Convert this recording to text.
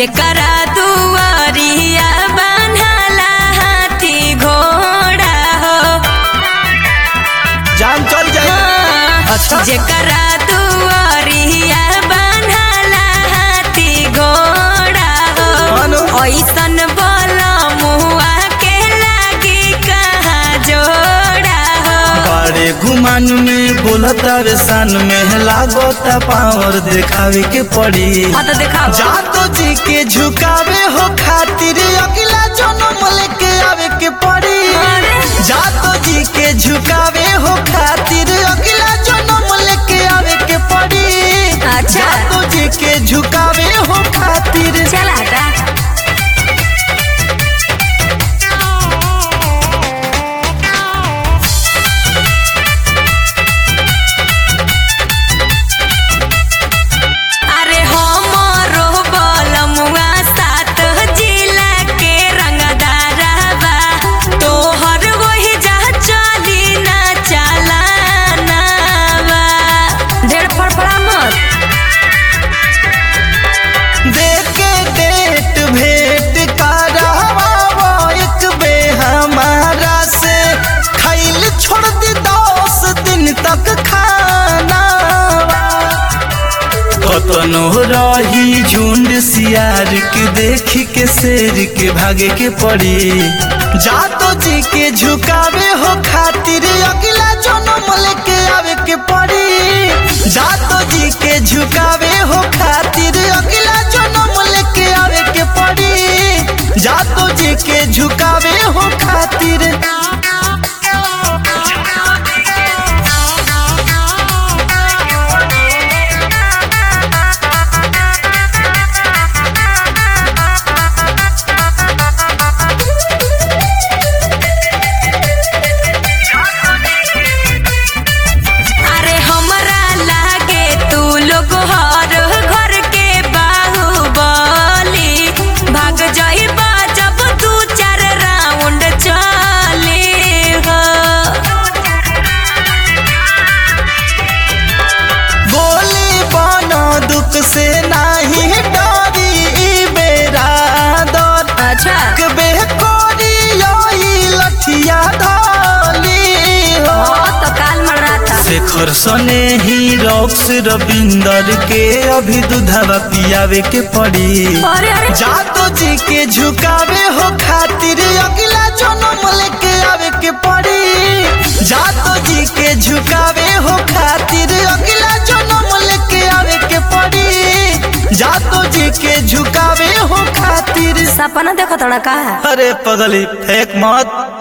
जेकरा दुआरिया बान्हाला हाथी घोड़ा हो जान चल जाए। अच्छा जेकरा दुआरिया बान्हाला हाथी घोड़ा हो ऐसन बोला मुआ के लागी कहाँ जोड़ा हो। बड़े घुमान में बोलता रे सान में लागोता पावर दिखावे के पड़ी। हाँ तो दिखाओ। जातो जी के झुकावे हो खातिर अगला जन्म लेके आवे के पड़ी। जातो जी के झुकावे हो खातिर अगला जन्म लेके आवे के पड़ी। अच्छा। जातो जी के झुकावे हो खातिर। चल हटा। अरे हमरो बलमुआ सात जिला के रंगदारवा तोहर वही जा चली ना चलानावा। ढेर फड़फड़ा मत। देख के डेट भेंट करावा एक बे हमारा से खैल छोड़ दी 10 दिन तक खाना। कतनो रही झुंड सियार के देख के शेर के भागे के पड़ी। जातो जी के झुकावे हो खातिर अगला जन्म लेके आवे के पड़ी। जातो जी के झुकावे हो खातिर अगला जन्म लेके आवे के पड़ी। जातो जी के झुकावे हो खातिर। अरे हमरा लागे तू लोग हर घर के बाहुबली भाग जाइबा जब 2-4 राउंड चले हो। बोली बनो दुख से नाही डरी ई बेरा दर। अच्छा। कबे कोरी योई लठिया धाली हो। तो काल मर रहा था। शेखर सने ही रॉक्स रविंदर के अभी दूधवा पियावे के पड़ी। अरे अरे जातो जी के झुकावे हो खातिर अगला जन्म लेके आवे के पड़ी। जातो जी के झुकावे हो खातिर अगला जन्म लेके आवे के पड़ी। जातो जी के झुकावे हो खातिर। सपना देखो थोड़ा का। अरे पगली फेंक मत।